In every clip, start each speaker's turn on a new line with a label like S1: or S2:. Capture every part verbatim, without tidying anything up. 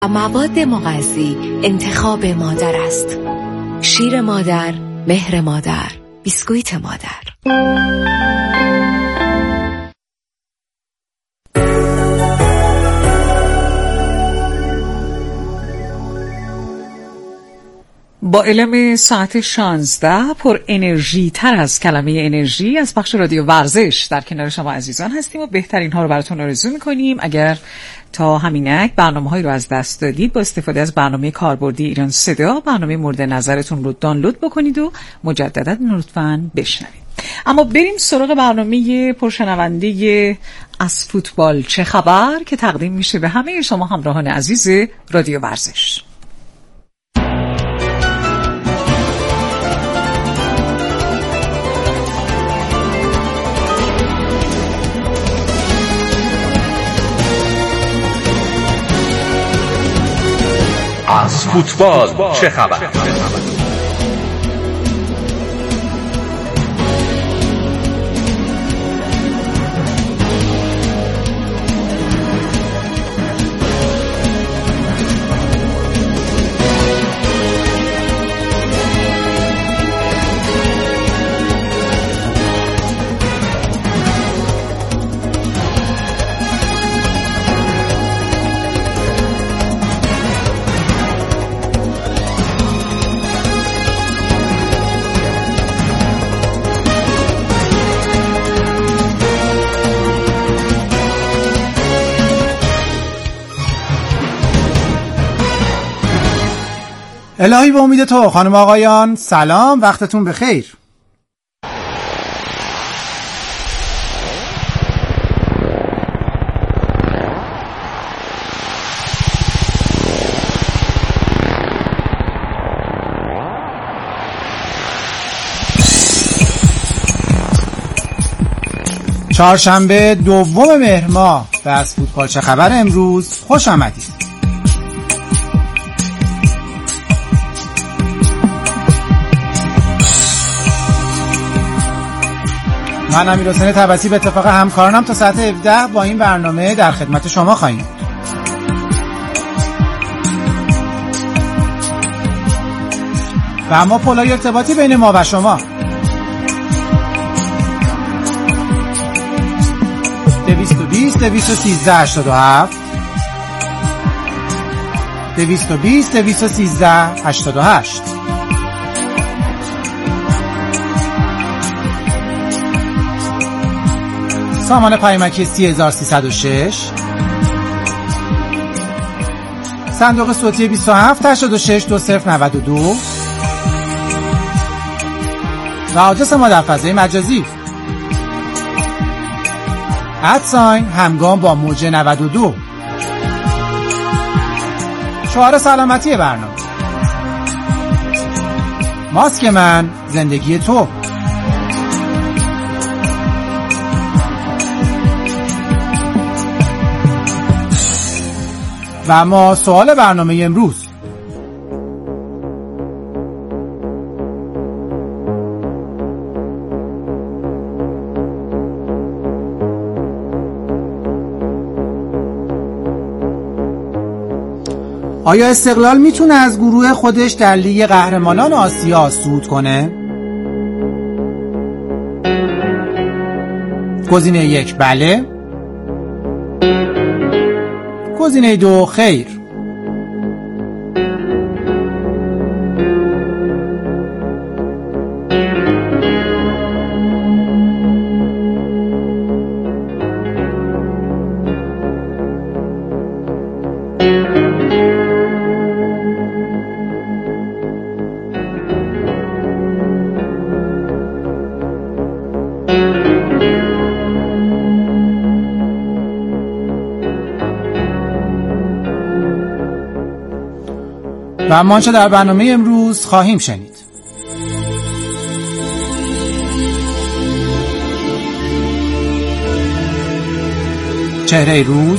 S1: مواد مغذی انتخاب مادر است. شیر مادر، مهر مادر، بیسکویت مادر.
S2: با علم ساعت شانزده پر انرژی تر از کلمه انرژی از بخش رادیو ورزش در کنار شما عزیزان هستیم و بهترین ها رو براتون آرزو میکنیم. اگر تا همینک برنامه‌هایی رو از دست دادید، با استفاده از برنامه کاربردی ایران صدا برنامه مورد نظرتون رو دانلود بکنید و مجددا لطفاً بشنوید. اما بریم سراغ برنامه پرشنونده از فوتبال چه خبر که تقدیم میشه به همه شما همراهان عزیز رادیو ورزش.
S3: از فوتبال چه خبر؟
S4: الهی به امید تو. خانم آقایان سلام، وقتتون بخیر. چهارشنبه دوم مهر ماه به از فوتبال چه خبر امروز خوش آمدید. من امیرحسین طبسی به اتفاق همکارانم تا ساعت هفده با این برنامه در خدمت شما خواهیم بود. و اما پلای ارتباطی بین ما و شما دویست و بیست دویست و سیزده هشتاد و هفت دویست و بیست دویست و سیزده هشتاد و هشت. سامان پیامکی سی هزار و سیصد و شش، صندوق صوتی بیست و هفت هشتاد و شش دو صفر نود و دو و آدرس ما در فضای مجازی ادساین همگام با موج نود و دو. شعار سلامتی برنامه: ماسک من زندگی تو. و اما سوال برنامه امروز: آیا استقلال میتونه از گروه خودش در لیگ قهرمانان آسیا صعود کنه؟ گزینه یک بله، گزینه دو خیر. و اما آنچه در برنامه امروز خواهیم شنید: چهره روز،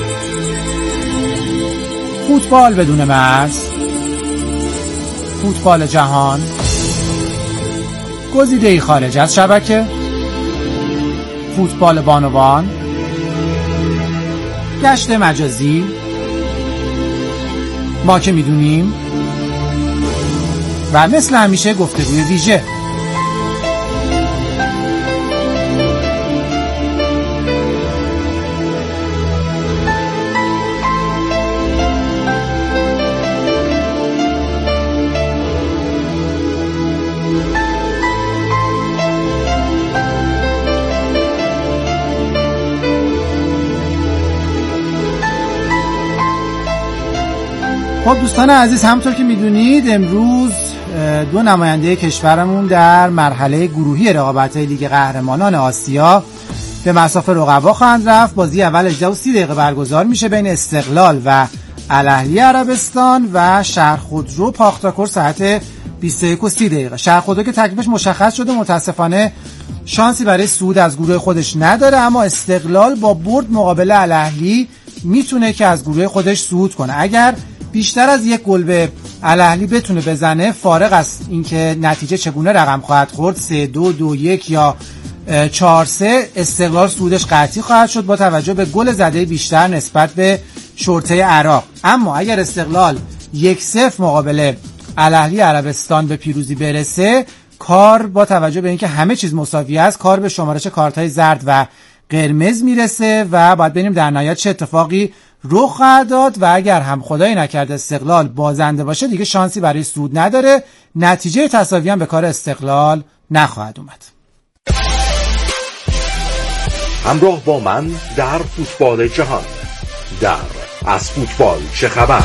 S4: فوتبال بدون مرز، فوتبال جهان، گزیده‌ای خارج از شبکه، فوتبال بانوان، گشت مجازی، ما که میدونیم. و مثل همیشه گفتگوی ویژه. خب دوستان عزیز، همونطور که میدونید امروز دو نماینده کشورمون در مرحله گروهی رقابت‌های لیگ قهرمانان آسیا به مصاف رقبا خواهند رفت. بازی اول هجده و سی دقیقه برگزار میشه بین استقلال و الاهلی عربستان و شهرخودرو پاختاکور ساعت بیست و یک و سی دقیقه. شهرخودرو که تکلیفش مشخص شده متاسفانه شانسی برای صعود از گروه خودش نداره، اما استقلال با برد مقابل الاهلی میتونه که از گروه خودش صعود کنه. اگر بیشتر از یک گل به الاهلی بتونه بزنه، فارغ از اینکه نتیجه چگونه رقم خواهد خورد، سه دو دو یک یا چهار سه، استقلال صعودش قطعی خواهد شد با توجه به گل زده بیشتر نسبت به شرطه عراق. اما اگر استقلال یک صفر مقابل الاهلی عربستان به پیروزی برسه، کار با توجه به اینکه همه چیز مساوی است، کار به شمارش کارت‌های زرد و قرمز میرسه و باید ببینیم در نهایت چه اتفاقی رخ خواهد داد. و اگر هم خدای نکرده استقلال بازنده باشه، دیگه شانسی برای صعود نداره، نتیجه تساوی هم به کار استقلال نخواهد اومد.
S3: همراه با من در فوتبال جهان، در از فوتبال چه خبر.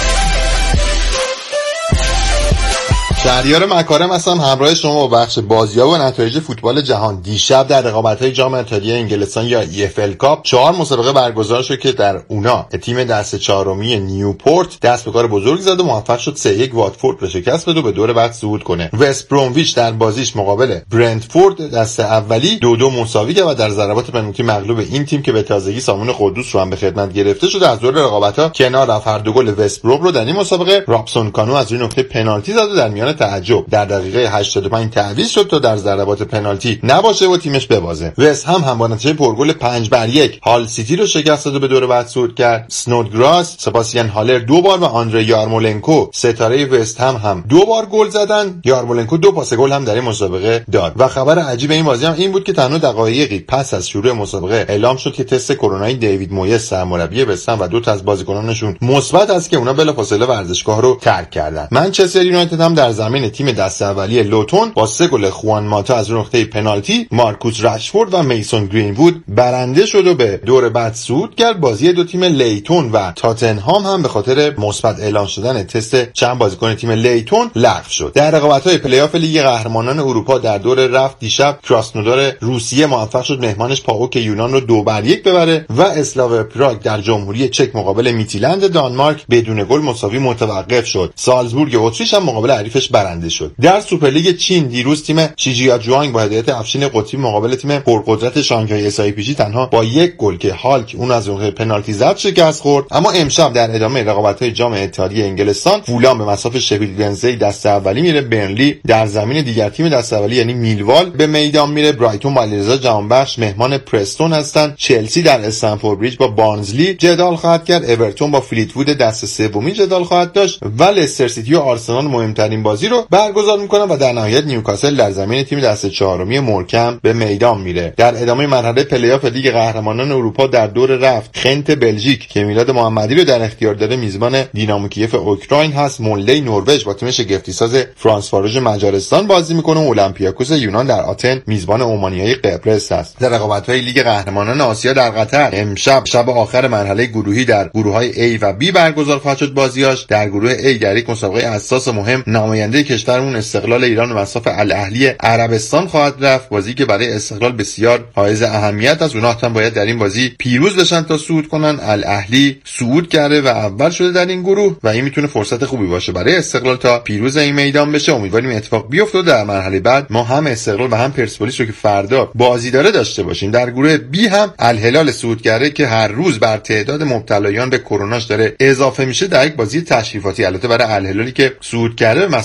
S5: شهریار مکارم هستم، همراه شما با بخش بازی‌ها و نتایج فوتبال جهان. دیشب در رقابت‌های جام اتحادیه انگلستان یا ای اف ال کاپ چهار مسابقه برگزار شد که در اونا تیم دست چهارمی نیوپورت دست به کار بزرگ زد و موفق شد سه یک واتفورد رو شکست بده و به دور بعد صعود کنه. وست برومویچ در بازیش مقابل برنتفورد دست اولی دو دو مساوی کرد و در ضربات پنالتی مغلوب این تیم که به تازگی سامون قدوس رو هم به خدمت گرفته شد از دور رقابت‌ها کنار رفت. هر دو گل وست بروم رو در این مسابقه رابسون کانو از روی نقطه پنالتی زد و در میان تعجب در دقیقه هشتاد و پنج تعویض شد تا در ضربات پنالتی نباشه و تیمش ببازه. وست هم هم با نتیجه پرگل پنج بر یک هال سیتی رو شکست داد و به دور بعد صعود کرد. سنودگراس، سباستیان هالر دو بار و آندره یارمولنکو ستاره وست هم هم دو بار گل زدن. یارمولنکو دو پاس گل هم در این مسابقه داد. و خبر عجیب این بازی هم این بود که تنها دقایقی پس از شروع مسابقه اعلام شد که تست کرونایی دیوید مویس سرمربی وست هم و دو تا از بازیکنانشون مثبت است که اونا بلافاصله ورزشگاه رو ترک کردن. منچستر یونایتد هم در زمین تیم دست اولی لوتون با سه گل خوان ماتا از نقطه پنالتی، مارکوس رشفورد و میسون گرین‌وود برنده شد و به دور بعد صعود کرد. بازی دو تیم لیتون و تاتنهام هم به خاطر مثبت اعلام شدن تست چند بازیکن تیم لیتون لغو شد. در رقابت‌های پلی‌آف لیگ قهرمانان اروپا در دور رفت دیشب کراسنودار روسیه موفق شد مهمانش پاوک یونان رو دو بر یک ببره و اسلاوا پراگ در جمهوری چک مقابل میتیلند دانمارک بدون گل مساوی متوقف شد. سالزبورگ اتریش هم مقابل حریفش برنده شد. در سوپرلیگ چین دیروز تیم شیجیاجوانگ با هدایت افشین قطبی مقابل تیم پرقدرت شانگهای اسایپیجی تنها با یک گل که هالک اون از اون پنالتی زد شکست خورد. اما امشب در ادامه رقابت‌های جام اتحادیه انگلستان فولام به مصاف شفیلد ونزدی دست اولی میره، برنلی در زمین دیگر تیم دست اولی یعنی میلوال به میدان میره، برایتون با علیرضا جهانبخش مهمان پرستون هستن، چلسی در استنفورد بریج با بارنزلی جدال خواهد کرد، اورتون با فلیتوود دست سومی جدال خواهد داشت و لستر سیتی و آرسنال مهمترین بازی رو برگزار میکنن و در نهایت نیوکاسل در زمین تیم دست چهارمی مورکم به میدان میره. در ادامه مرحله پلی‌آف لیگ قهرمانان اروپا در دور رفت خنت بلژیک که میلاد محمدی رو در اختیار داره میزبان دینامو کیف اوکراین هست، مولدی نروژ با تیم شگفتی ساز فرانس فاروژ مجارستان بازی میکنه و اولمپیاکوس یونان در آتن میزبان اومانیای قبرس است. در رقابت‌های لیگ قهرمانان آسیا در قطر امشب شب آخر مرحله گروهی در گروه‌های A و B برگزار خواهد شد بازیاش. در گروه A در یک مسابقه اساس مهم نماینده کشورمون استقلال ایران به مصاف الاهلی عربستان خواهد رفت، بازی که برای استقلال بسیار حائز اهمیت است. اونها هم باید در این بازی پیروز بشن تا صعود کنن. الاهلی صعود کرده و اول شده در این گروه و این میتونه فرصت خوبی باشه برای استقلال تا پیروز این میدان بشه. امیدواریم اتفاق بیفته در مرحله بعد ما هم استقلال و هم پرسپولیس رو که فردا بازی داره داشته باشیم. در گروه بی هم الهلال صعود کرده که هر روز بر تعداد مبتلایان به کروناش داره اضافه میشه در یک بازی تشریفاتی، البته برای الهلالی که صعود کرده به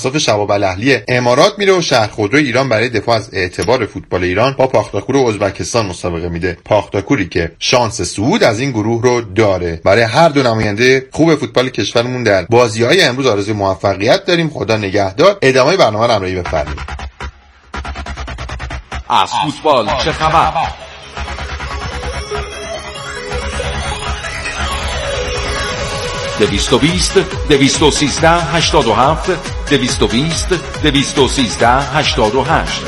S5: مصاف شباب الاهلی امارات میره و شهرخودرو ایران برای دفاع از اعتبار فوتبال ایران با پاختاکور ازبکستان مسابقه میده. پاختاکوری که شانس صعود از این گروه رو داره. برای هر دو نماینده خوب فوتبال کشورمون در بازی‌های امروز آرزوی موفقیت داریم. خدا نگهدار. ادامه برنامه رو همراهی بفرمایید.
S3: از فوتبال چه خبر؟ دویست و بیست دویست و سیزده هشتاد و هفت دویست و بیست دویست و سیزده هشتاد و هشت.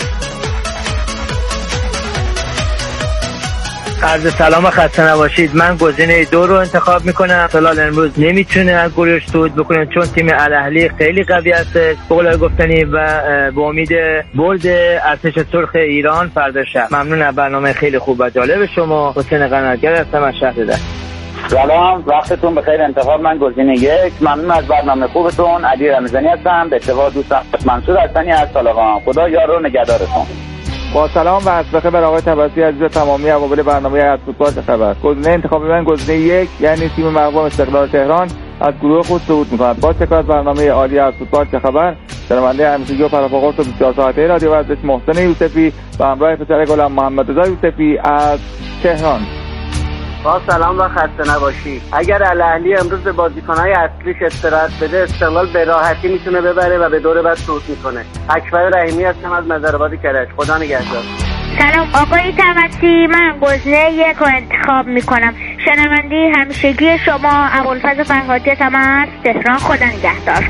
S6: عرض سلام و خسته نباشید. من گزینه دو رو انتخاب میکنم. طلال امروز نمیتونه از گروهش صعود بکنه چون تیم الاهلی خیلی قوی است به قول گفتنی و به امید برد ارتش سرخ ایران فردا شب. ممنون از برنامه خیلی خوب و جالب شما. حسین قناتگر هستم از شهر ده.
S7: سلام، وقتتون بخیر. انتخاب من گزینه یک. ممنون از برنامه خوبتون. علی رمضانی هستم. به اتفاق دوستم منصور حسنی از طالقان. خدا یار و نگهدارتون.
S8: با سلام و از بخیر بر آقای طبسی عزیز تمامی عوامل برنامه از فوتبال چه خبر. گزینه انتخابی من گزینه یک یعنی تیم مقوام استقلال تهران از گروه خود صعود می‌کند. با تکرار برنامه عالی از فوتبال چه خبر. شنونده همیشگی و پرافقرص و بیست و چهار ساعته رادیو ورزش محسن یوسفی و همراه پسر گلم محمد رضا یوسفی از تهران.
S6: با سلام و خسته نباشید. اگر الاهلی امروز به بازیکن‌های اصلیش استراحت بده استقلال به راحتی میتونه ببره و به دور بعد صعود میکنه. اکبر رحیمی هستم از مزارآباد کرج. خدا نگهدار.
S9: سلام آقای طبسی، من گزینه یک رو انتخاب میکنم. شنونده همیشگی شما ابوالفضل فرهادی هستم از تهران. خدا نگهدار.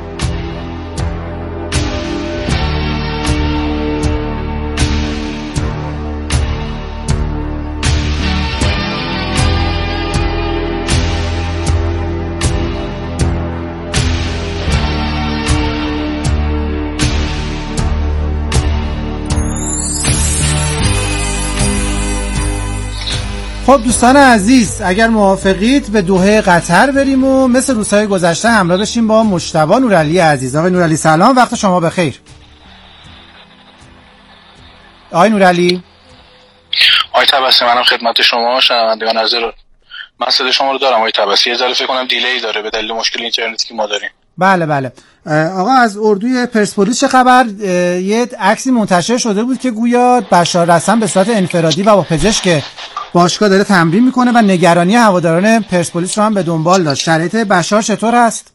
S4: خب دوستان عزیز، اگر موافقید به دوحه قطر بریم و مثل روزهای گذشته همراه داشتیم با مجتبی نورعلی عزیز. آقای نورعلی سلام، وقت شما بخیر. آقای نورعلی.
S10: آقای طبسی، منم خدمت شما شنوندگان عزیز رو من صدای شما رو دارم. آقای طبسی، یه ذره فکر کنم دیلی داره به دلیل مشکل اینترنتی که ما داریم.
S4: بله بله. آقا از اردوی پرسپولیس چه خبر؟ یه عکسی منتشر شده بود که گویا بشار رسن به صورت انفرادی و با پزشک باشگاه داره تمرین میکنه و نگرانی هواداران پرسپولیس رو هم به دنبال داشت. شرایط بشار چطور هست؟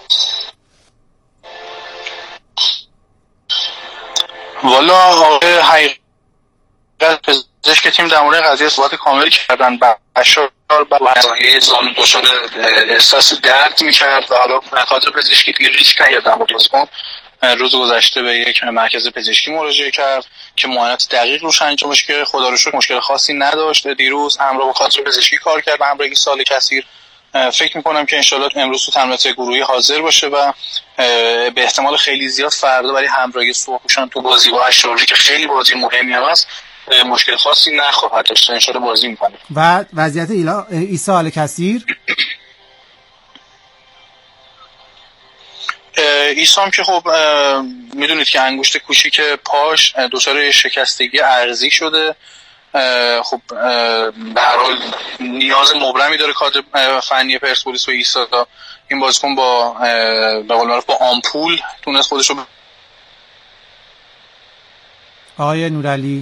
S10: والا آقای حقیقت پزشک تیم در مورد قضیه صحبت کامل کردن. بشار با حساسیت زانو دچار احساس درد میکرد و حالا مکاتب پزشکی دیگه ریسک نگرفتن. روز گذشته به یک مرکز پزشکی مراجعه کرد که معاینات دقیق روش انجامش که خدا رو شکر مشکل خاصی نداشت. دیروز همراه با کادر پزشکی کار کرد، همراه سال کثیر. فکر میکنم که انشالله امروز تو تمرینات گروهی حاضر باشه و به احتمال خیلی زیاد فردا برای همراهی سرخپوشان تو بازی با اشرافی که خیلی بازی مهمی هم است مشکل خاصی نخواهد داشت. انشالله بازی میکنه. و
S4: وضعیت عیسی آل کثیر
S10: ایسام که خب میدونید که انگشت کوچیک پاش دچار شکستگی عرضی شده. خب به هر حال نیاز مبرمی داره کادر فنی پرسپولیس و ایسا. این بازیکن با به قول معروف با آمپول تونست خودش رو
S4: آقای نورعلی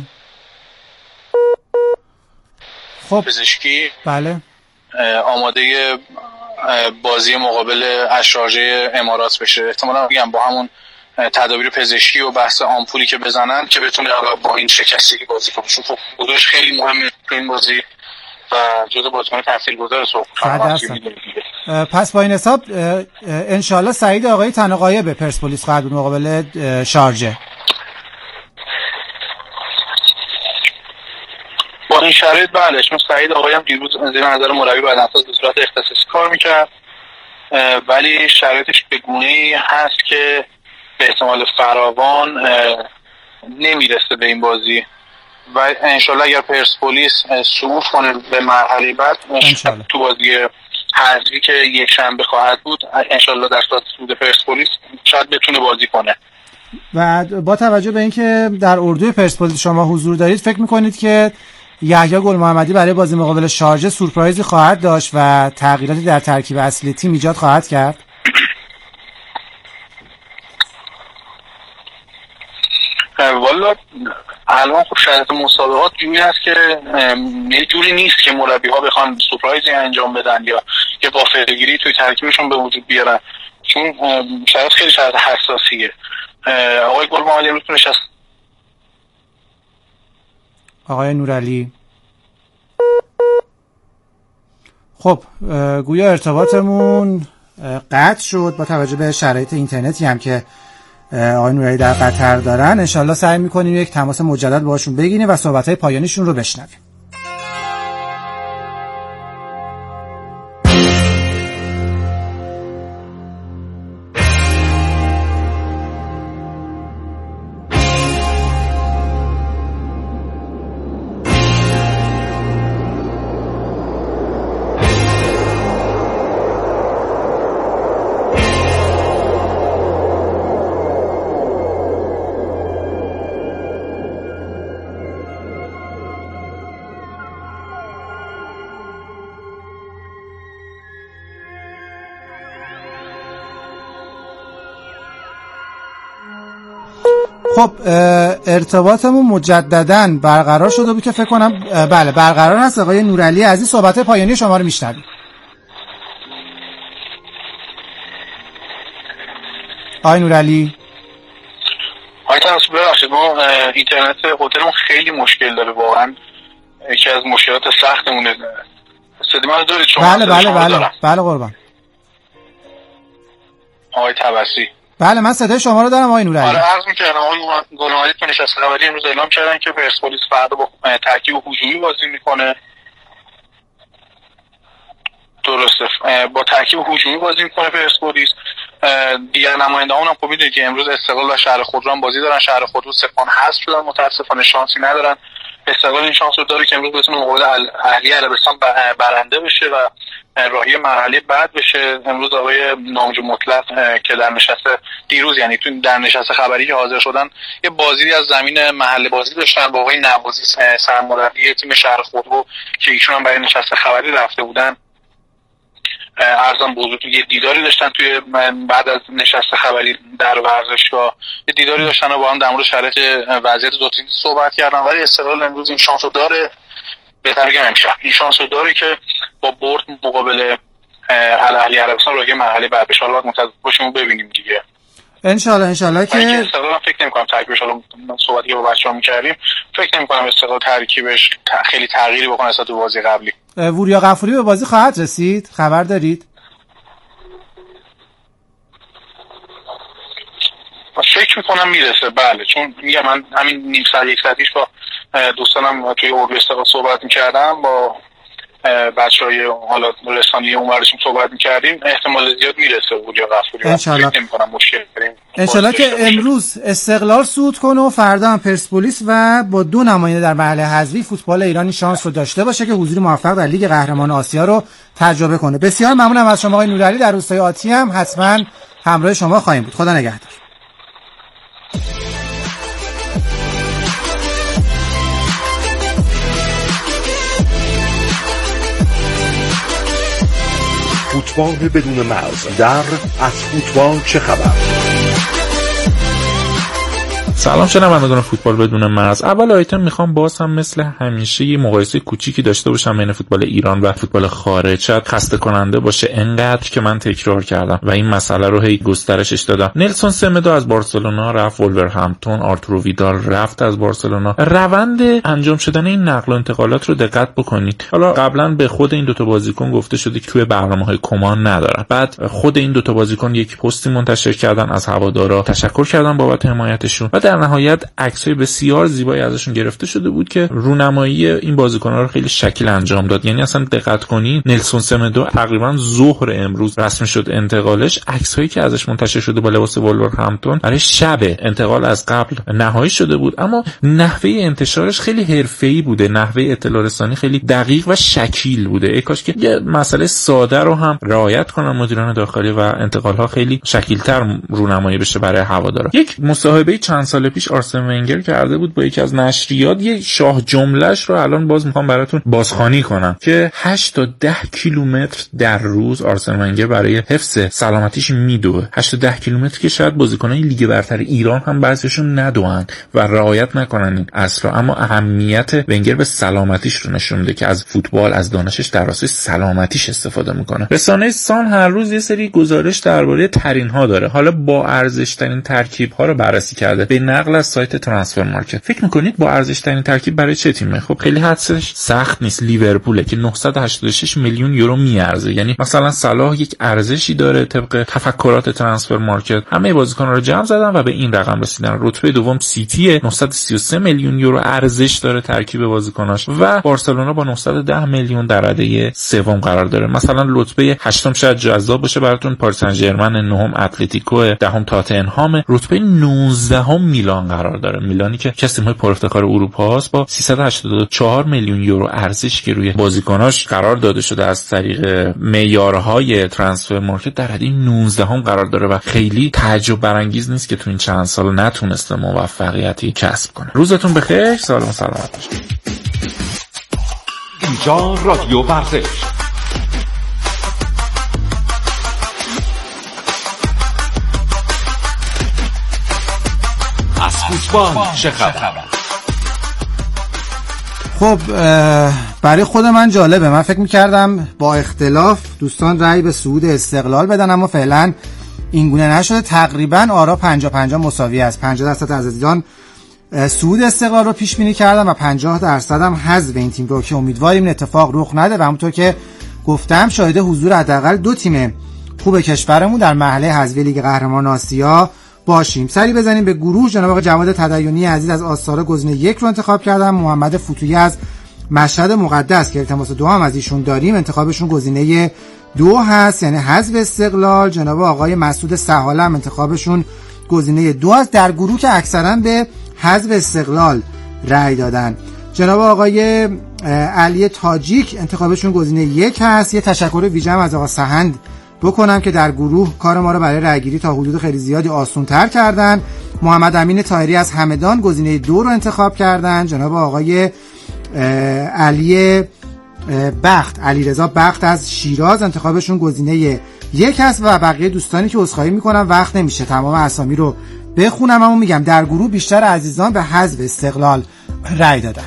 S4: خب
S10: پزشکی
S4: بله
S10: آماده بازی مقابل اشراجه امارات بشه. احتمالاً میگم با همون تدابیر پزشکی و بحث آمپولی که بزنن که بتونه با این شکستگی بازی کنه. چون خب بودش خیلی مهمه تو این بازی و جزو بازیکن تاثیرگذار
S4: سرخپوشان. پس با این حساب انشالله سعید آقای طناغایه به پرسپولیس خواهد بود مقابل شارجه.
S10: با این شرایط بله، چون سعید آقایی هم دیروز زیر نظر مربی بدنساز به صورت اختصاصی کار میکرد، ولی شرایطش به گونه‌ای هست که به احتمال فراوان نمیرسه به این بازی و انشالله اگر پرسپولیس صعود کنه به مرحله بعد تو بازی حذفی که یک شنبه خواهد بود انشالله در صورت صعود پرسپولیس شاید بتونه بازی کنه.
S4: و با توجه به اینکه در اردوی پرسپولیس شما حضور دارید فکر میکنید که یحیی گل محمدی برای بازی مقابل شارجه سورپرایزی خواهد داشت و تغییراتی در ترکیب اصلی تیم ایجاد خواهد کرد؟
S10: والا الان خب شرایط مسابقات جوری هست که یه جوری نیست که مربی ها بخوان سورپرایزی انجام بدن یا یه غافلگیری توی ترکیبشون به وجود بیارن، چون شرایط خیلی شرایط حساسیه. آقای گل محمدی امروز نشست.
S4: آقای نورعلی خب گویا ارتباطمون قطع شد با توجه به شرایط اینترنتی هم که آقای نورعلی در قطر دارن. انشالله سعی میکنیم یک تماس مجدد باشون بگیریم و صحبت‌های پایانیشون رو بشنویم. خب ارتباطمون مجدداً برقرار شده بود که فکر کنم بله برقرار هست. آقای نورعلی عزیز صحبت پایانی شما رو میشنویم. آقای نورعلی
S10: آقای تناسب ببخشید ما اینترنت هتلمون خیلی مشکل داره، واقعا یکی از مشکلات سختمونه. صدای منو دارید شما؟
S4: بله بله بله بله قربان.
S10: آقای طبسی
S4: بله من صدای شما رو دارم آقای نورعلی.
S10: آره عرض می‌کردم آقای گل محمدی تو نشست خبری امروز اعلام کردن که پرسپولیس فردا با ترکیب هجومی بازی میکنه. درسته با ترکیب هجومی بازی میکنه پرسپولیس. دیگر نماینده‌هامون هم خب می‌دونید که امروز استقلال و شهر خودرو هم بازی دارن. شهر خودرو سپاهان حذف شدن، متأسفانه شانسی ندارن. استقلال این شانس رو داره که امروز بتونه مقابل اهلی عربستان برنده بشه و راهی مرحله بعد بشه. امروز آقای نامجو مطلق که در نشست دیروز یعنی تو در نشست خبری که حاضر شدن یه بازی از زمین محل بازی داشتن با آقای نوازی سرمربی تیم شهر خودرو که ایشون هم برای نشست خبری رفته بودن. ارزم بزرگتون یه دیداری داشتن توی بعد از نشست خبری در ورزشگاه، یه دیداری داشتن و با هم در مورد شرایط وضعیت دو تیم صحبت کردن. ولی استقلال امروز این شانس رو داره، بهتر بگم امشب این شانس رو داره که با برد مقابل الاهلی عربستان رو یه مرحله بعد بشه. حالا منتظر باشیم و ببینیم دیگه.
S4: انشالله انشالله که
S10: استقلال فکر نمی‌کنم ترکیبش، حالا صحبتی که با بچه‌ها می‌کردیم فکر نمی‌کنم استقلال ترکیبش خیلی تغییری بکنه نسبت به بازی قبلی.
S4: وریا غفوری به بازی خواهد رسید؟ خبر دارید؟
S10: فکر میکنم میرسه بله، چون میگم من همین نیم ساعت یک ساعتیش با دوستانم توی اردو استقلال صحبت میکردم، با بچهای حالا رسانه‌ای اونورشون صحبت میکردیم، احتمال زیاد میرسه وریا غفوری.
S4: انشالله
S10: فکر نمی‌کنم مشکل بریم
S4: انشالله که امروز استقلال صعود کنه و فردا هم پرسپولیس و با دو نماینده در مرحله حذفی فوتبال ایرانی شانس رو داشته باشه که حضور موفق در لیگ قهرمان آسیا رو تجربه کنه. بسیار ممنونم از شما آقای نورعلی. در روزهای آتی هم حتما همراه شما خواهیم بود. خدا نگهدار.
S3: فوتبال بدون مرز در از فوتبال چه خبر؟
S11: سلام شنوندگان فوتبال بدون مرز. اول آیتم میخوام باز هم مثل همیشه یه مقایسه کوچیکی داشته باشم بین فوتبال ایران و فوتبال خارج. شاید خسته کننده باشه انقدر که من تکرار کردم و این مسئله رو هی گسترشش دادم. نلسون سمدو از بارسلونا رفت ولورهمپتون، آرتورو ویدال رفت از بارسلونا. روند انجام شدن این نقل و انتقالات رو دقت بکنید. حالا قبلا به خود این دوتا بازیکن گفته شده که توی برنامه‌های کمان ندارن. بعد خود این دوتا بازیکن یک پستی منتشر کردن، از هوادارا تشکر کردن بابت حمایتشون و در نهایت عکسای بسیار زیبایی ازشون گرفته شده بود که رونمایی این بازیکن‌ها رو خیلی شکل انجام داد. یعنی اصلا دقت کنین نلسون سمدو تقریبا ظهر امروز رسمی شد انتقالش. عکسایی که ازش منتشر شده با لباس ولورهمپتون برای شب انتقال از قبل نهایی شده بود، اما نحوه انتشارش خیلی حرفه‌ای بوده، نحوه اطلاع رسانی خیلی دقیق و شکیل بوده. ای کاش که یه مسئله ساده رو هم رعایت کنن مدیران داخلی و انتقال‌ها خیلی شکیل‌تر رونمایی بشه برای هوادارا. یک مصاحبه چند سال پیش آرسن ونگر کرده بود با یکی از نشریات، یه شاه جملهش رو الان باز میخوام براتون بازخوانی کنم که هشت تا ده کیلومتر در روز آرسن ونگر برای حفظ سلامتیش میدوه. هشت تا ده کیلومتر که شاید بازیکنان لیگ برتر ایران هم بعضیشون ندوئن و رعایت نکنن این اصلا، اما اهمیت ونگر به سلامتیش رو نشون میده که از فوتبال، از دانشش در راستای سلامتیش استفاده میکنه. رسانه سان هر روز یه سری گزارش درباره ترین ها داره. حالا با ارزش ترین ترکیب ها رو بررسی کرده به نقل از سایت ترانسفر مارکت. فکر میکنید با ارزش ترین ترکیب برای چه تیمه؟ خب خیلی حدسش سخت نیست، لیورپوله که نهصد و هشتاد و شش میلیون یورو میارزه. یعنی مثلا صلاح یک ارزشی داره طبق تفکرات ترانسفر مارکت. همه بازیکن‌ها رو جمع زدن و به این رقم رسیدن. رتبه دوم سیتی نهصد و سی و سه میلیون یورو ارزش داره ترکیب بازیکناش و بارسلونا با نهصد و ده میلیون در رده سوم قرار داره. مثلا رتبه هشتم شاید جذاب باشه براتون، پاریس سن ژرمن، نهم اتلتیکو، دهم تاتنهام، رتبه نوزدهم میلان قرار داره. میلانی که از تیم‌های پرافتخار اروپا است با سیصد و هشتاد و چهار میلیون یورو ارزش که روی بازیکناش قرار داده شده از طریق معیارهای ترانسفر مارکت در رده نوزدهم قرار داره و خیلی تعجب برانگیز نیست که تو این چند سال نتونسته موفقیتی کسب کنه. روزتون بخیر، سالم و سلامت باشید.
S3: اینجا رادیو ورزش. از فوتبال چه خبر؟
S4: خب برای خود من جالبه. من فکر می‌کردم با اختلاف دوستان رأی به صعود استقلال بدن، اما فعلا این گونه نشده. تقریبا آرا پنجاه پنجاه مساوی است. پنجاه درصد از عزیزان صعود استقلال رو پیش بینی کردن و پنجاه درصد هم حذف این تیم رو که امیدواریم این اتفاق رخ نده و همونطور که گفتم شاهد حضور حداقل دو تیم خوب کشورمون در مرحله حذفی لیگ قهرمانان آسیا باشیم. سری بزنیم به گروه. جناب آقای جواد تدیونی عزیز از آستاره گزینه یک رو انتخاب کردن. محمد فتویی از مشهد مقدس که التماس دو هم از ایشون داریم، انتخابشون گزینه دو هست، یعنی حذف استقلال. جناب آقای مسعود سهاله هم انتخابشون گزینه دو است. در گروه که اکثرا به حذف استقلال رأی دادن، جناب آقای علی تاجیک انتخابشون گزینه یک هست. یه تشکر ویژه از آقا سهند بکنم که در گروه کار ما رو برای رأیگیری تا حدود خیلی زیادی آسان‌تر کردن. محمد امین طاهری از همدان گزینه دو رو انتخاب کردن. جناب آقای علی بخت علیرضا بخت از شیراز انتخابشون گزینه یک هست و بقیه دوستانی که عذرخواهی میکنم وقت نمیشه تمام اسامی رو بخونم، اما میگم در گروه بیشتر عزیزان به حذف استقلال رأی دادن.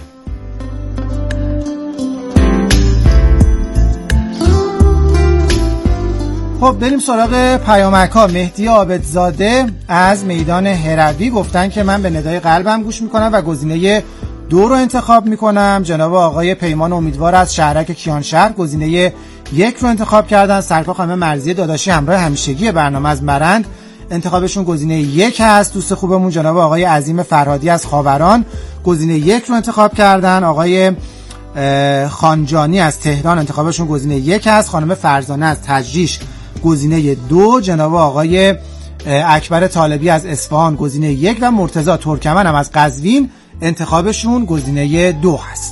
S4: خب بریم سراغ پیامک‌ها. مهدی عابدزاده از میدان هروی گفتن که من به ندای قلبم گوش میکنم و گزینه دو رو انتخاب میکنم. جناب آقای پیمان امیدوار از شهرک کیانشهر گزینه یک رو انتخاب کردن. سرکار خانم مرضیه داداشی همراه همیشگی برنامه از مرند انتخابشون گزینه یک هست. دوست خوبمون جناب آقای عظیم فرهادی از خاوران گزینه یک رو انتخاب کردن. آقای خانجانی از تهران انتخابشون گزینه یک هست. خانم فرزانه از تجریش گزینه دو. جناب آقای اکبر طالبی از اصفهان گزینه یک و مرتضی ترکمن هم از قزوین انتخابشون گزینه دو هست.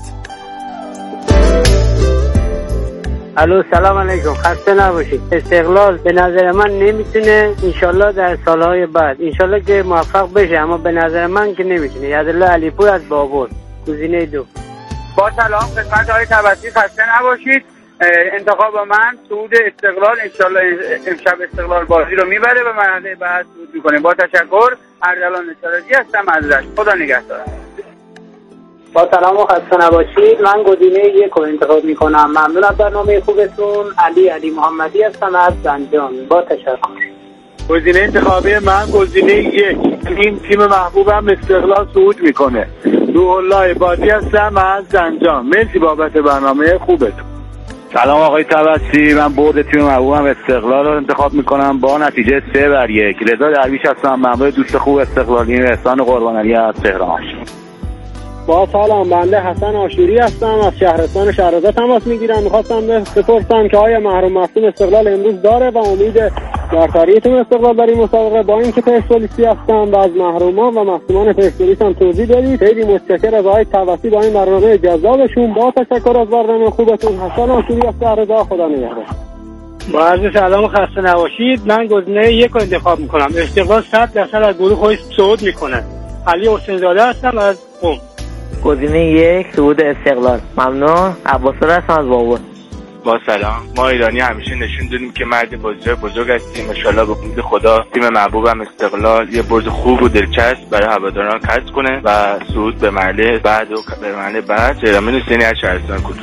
S12: الو سلام علیکم، خسته نباشید. استقلال به نظر من نمیتونه، انشالله در سالهای بعد انشالله که موفق بشه، اما به نظر من که نمیتونه. یادالله علیپور از بابور گزینه دو.
S13: با سلام خدمت آقای تبسی، خسته نباشید. انتخاب من صعود استقلال، انشالله امشب استقلال بازی رو میبره به مرحله بعد صعود میکنه. با تشکر. اردلان نصرتی هستم از رشت. خدا نگهدار.
S12: با سلام و خسته نباشید. من گزینه یک رو انتخاب میکنم. ممنون از برنامه خوبتون. علی علی محمدی هستم از زنجان. با تشکر.
S14: گزینه انتخابی من گزینه یک. این تیم محبوبم استقلال صعود میکنه. روح الله بازی هستم از زنجان. مرسی بابت برنامه خوبتون.
S15: سلام آقای تبسی، من برد تیم محبوبم استقلال رو انتخاب میکنم با نتیجه سه بر یک. رضا درویش هستم، ممنون دوست خوب استقلالی احسان قربانعلی از تهران.
S16: با سلام، بنده حسن آشوری هستم از شهرستان شهرزاد تماس میگیرم. میخواستم بپرسم که آیا محروم مفتون استقلال امروز داره و امید برتری تیم استقلال در این مسابقه با اینکه پرسپولیسی هستم و از محرومان و مفتومان پرسپولیس هم توضیح بدید. خیلی متشکر از آقای توسی با این برنامه جذابشون. با تشکر از برنامه خوبتون. حسن آشوری از شهرزاد. خدا نگهدار.
S17: با عرض سلام و خسته نباشید. من گزینه یک رو انتخاب میکنم. استقلال صد درصد از گروه خودش صعود میکنه. علی حسین زاده هستم از قم.
S6: گزینه یک صعود استقلال. ممنون. عباس‌آقا هستم از واور.
S18: با سلام. ما ایرانی همیشه نشون دادیم که مرد بازیگر بزرگ هستیم. ان شاءالله به امید خدا تیم محبوبم استقلال یه برد خوب و دلچسب برای هواداران کسب کنه و صعود به مرحله بعد و به مرحله بعد جرامین حسینی از شهرستان کنه.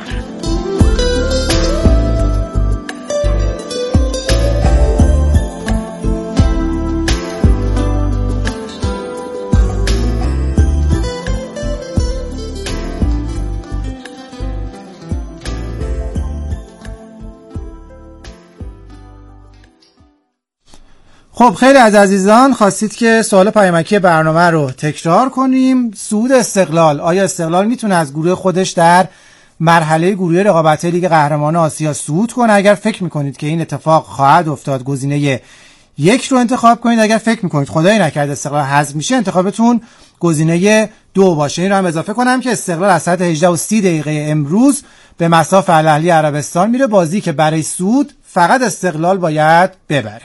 S4: خب خیلی از عزیزان خواستید که سوال پیامکی برنامه رو تکرار کنیم. صعود استقلال، آیا استقلال میتونه از گروه خودش در مرحله گروهی رقابت‌های لیگ قهرمانان آسیا صعود کنه؟ اگر فکر میکنید که این اتفاق خواهد افتاد گزینه یک رو انتخاب کنید. اگر فکر میکنید خدای نکرده استقلال حذف میشه انتخابتون گزینه دو باشه. این رو هم اضافه کنم که استقلال از ساعت هجده و سی دقیقه امروز به مصاف الاهلی عربستان میره، بازی که برای صعود فقط استقلال باید ببره.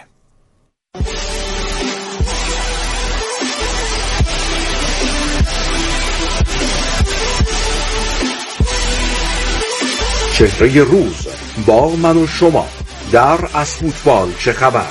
S3: چهره روز با من و شما در از فوتبال چه خبر.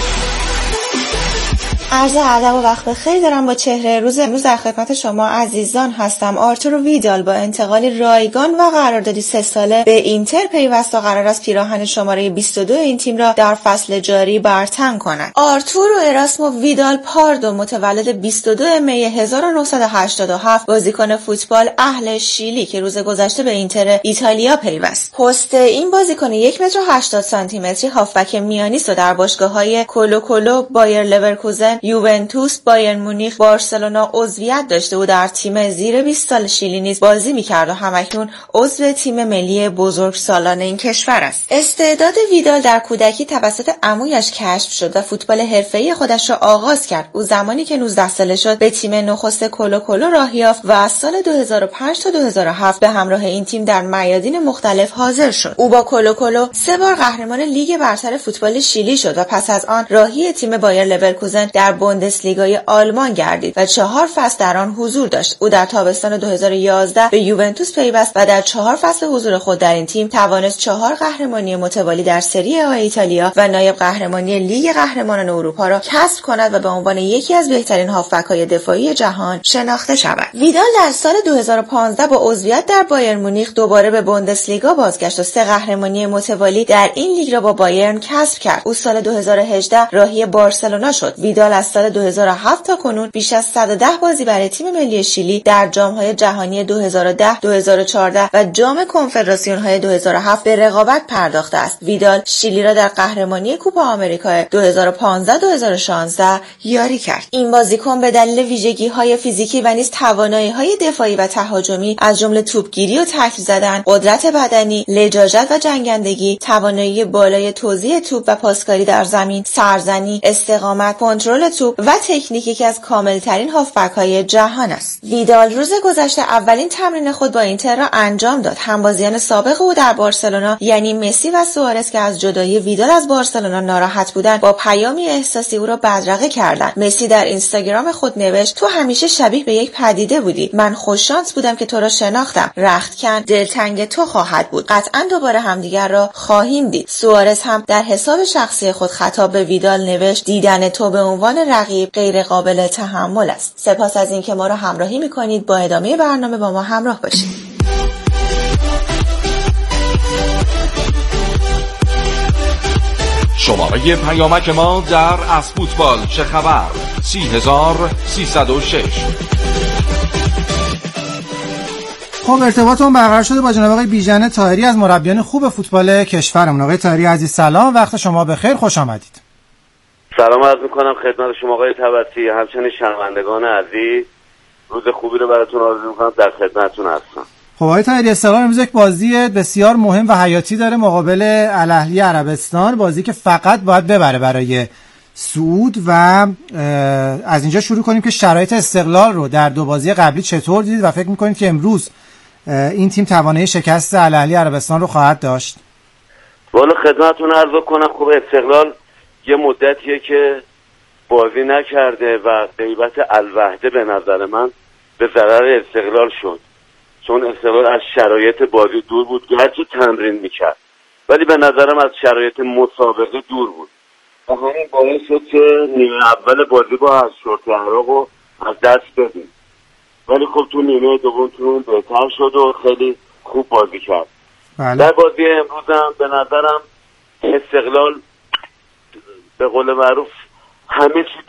S19: عرض ادب و وقت بخیر دارم. با چهره روز امروز در خدمت شما عزیزان هستم. آرتورو ویدال با انتقال رایگان و قراردادی سه ساله به اینتر پیوست و قرار است پیراهن شماره بیست و دو این تیم را در فصل جاری برتن کند. آرتورو اراسمو ویدال پاردو متولد بیست و دو می هزار و نهصد و هشتاد و هفت بازیکن فوتبال اهل شیلی که روز گذشته به اینتر ایتالیا پیوست. پست این بازیکن یک متر و هشتاد سانتی متری هافبک میانی است و در باشگاه‌های کولو کولو، بایر لورکوزن، یوونتوس، بایرن مونیخ، بارسلونا عضویت داشته و در تیم زیر بیست سال شیلی نیز بازی می‌کرد و همکنون عضو تیم ملی بزرگسالان این کشور است. استعداد ویدال در کودکی توسط عمویش کشف شد و فوتبال حرفه‌ای خودش را آغاز کرد. او زمانی که نوزده ساله شد به تیم نخست کولو کولو راه یافت و از سال دو هزار و پنج تا دو هزار و هفت به همراه این تیم در میادین مختلف حاضر شد. او با کولو کولو سه بار قهرمان لیگ برتر فوتبال شیلی شد و پس از آن راهی تیم بایر لورکوزن در بوندسلیگای آلمان گردید و چهار فصل در آن حضور داشت. او در تابستان دو هزار و یازده به یوونتوس پیوست و در چهار فصل حضور خود در این تیم توانست چهار قهرمانی متوالی در سری آ ایتالیا و نایب قهرمانی لیگ قهرمانان اروپا را کسب کند و به عنوان یکی از بهترین هافبک‌های دفاعی جهان شناخته شود. ویدال در سال دو هزار و پانزده با عضویت در بایرن مونیخ دوباره به بوندسلیگا بازگشت و سه قهرمانی متوالی در این لیگ را با بایرن کسب کرد. او سال دو هزار و هجده راهی بارسلونا شد. ویدال از سال دو هزار و هفت تا کنون بیش از صد و ده بازی برای تیم ملی شیلی در جام‌های جهانی دو هزار و ده، دو هزار و چهارده و جام کنفدراسیون‌های دو هزار و هفت به رقابت پرداخته است. ویدال شیلی را در قهرمانی کوپا آمریکا دو هزار و پانزده دو هزار و شانزده یاری کرد. این بازیکن به دلیل ویژگی‌های فیزیکی و نیز توانایی‌های دفاعی و تهاجمی از جمله توپگیری و تکل زدن، قدرت بدنی، لجاجت و جنگندگی، توانایی بالای توزیع توپ و پاسکاری در زمین، سرزنی، استقامت، کنترل توپ و تکنیکی که از کاملترین هافبک‌های جهان است. ویدال روز گذشته اولین تمرین خود با اینتر را انجام داد. همبازیان سابق او در بارسلونا یعنی مسی و سوارز که از جدایی ویدال از بارسلونا ناراحت بودند با پیامی احساسی او را بدرقه کردند. مسی در اینستاگرام خود نوشت: تو همیشه شبیه به یک پدیده بودی. من خوششانس بودم که تو را شناختم. رختکن دلتنگ تو خواهد بود. قطعا دوباره همدیگر را خواهیم دید. سوارز هم در حساب شخصی خود خطاب به ویدال نوشت: دیدن تو به عنوان رقیب غیر قابل تحمل است. سپاس از اینکه ما را همراهی می‌کنید. با ادامه برنامه با ما همراه باشید.
S3: شماره پیامک ما در از فوتبال چه خبر سی هزار سیصد و شش.
S4: خب ارتباطمون برقرار شده با جناب آقای بیژن طاهری از مربیان خوب فوتبال کشورمون. آقای طاهری عزیز سلام، وقت شما بخیر، خوش آمدید.
S20: سلام عرض می‌کنم خدمت شما آقای طبسی، همچنین شنوندگان عزیز. روز خوبی رو براتون آرزو می‌کنم، در خدمتتون هستم.
S4: خب آقای طاهری، استقلال امروز یک بازی بسیار مهم و حیاتی داره مقابل الاهلی عربستان، بازی که فقط باید ببره برای صعود. و از اینجا شروع کنیم که شرایط استقلال رو در دو بازی قبلی چطور دیدید و فکر می‌کنید که امروز این تیم توانایی شکست الاهلی عربستان رو خواهد داشت؟
S20: والا خدمتتون عرض کنم خب استقلال یه مدتیه که بازی نکرده و غیبت الوحده به نظر من به ضرر استقلال شد، چون استقلال از شرایط بازی دور بود، گرچه تمرین میکرد ولی به نظرم از شرایط مسابقه دور بود و همین باعث شد که نیمه اول بازی با از شورت عراق رو از دست بدیم، ولی خب تو نیمه دوم تون بهتر شد و خیلی خوب بازی کرد. بله. در بازی امروز هم به نظرم استقلال به قول معروف همه چی